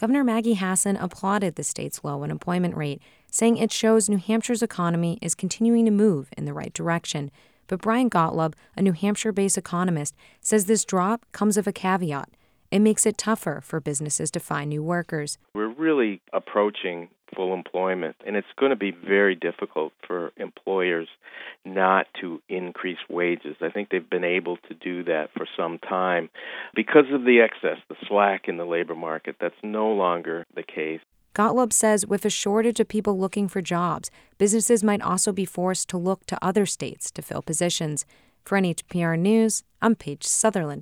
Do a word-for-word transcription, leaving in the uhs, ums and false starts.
Governor Maggie Hassan applauded the state's low unemployment rate, saying it shows New Hampshire's economy is continuing to move in the right direction. But Brian Gottlob, a New Hampshire-based economist, says this drop comes with a caveat. It makes it tougher for businesses to find new workers. We're really approaching full employment, and it's going to be very difficult for employers not to increase wages. I think they've been able to do that for some time. Because of the excess, the slack in the labor market, that's no longer the case. Gottlob says with a shortage of people looking for jobs, businesses might also be forced to look to other states to fill positions. For N H P R News, I'm Paige Sutherland.